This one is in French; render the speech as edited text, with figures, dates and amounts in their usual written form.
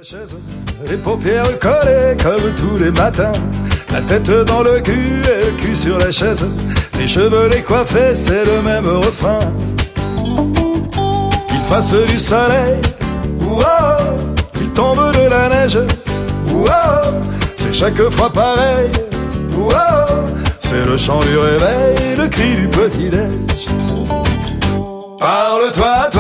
chaise, les paupières collées comme tous les matins, la tête dans le cul et le cul sur la chaise, les cheveux décoiffés, c'est le même refrain. Qu'il fasse du soleil, wow, qu'il tombe de la neige, wow, c'est chaque fois pareil, wow, c'est le chant du réveil, le cri du petit-déj. Parle-toi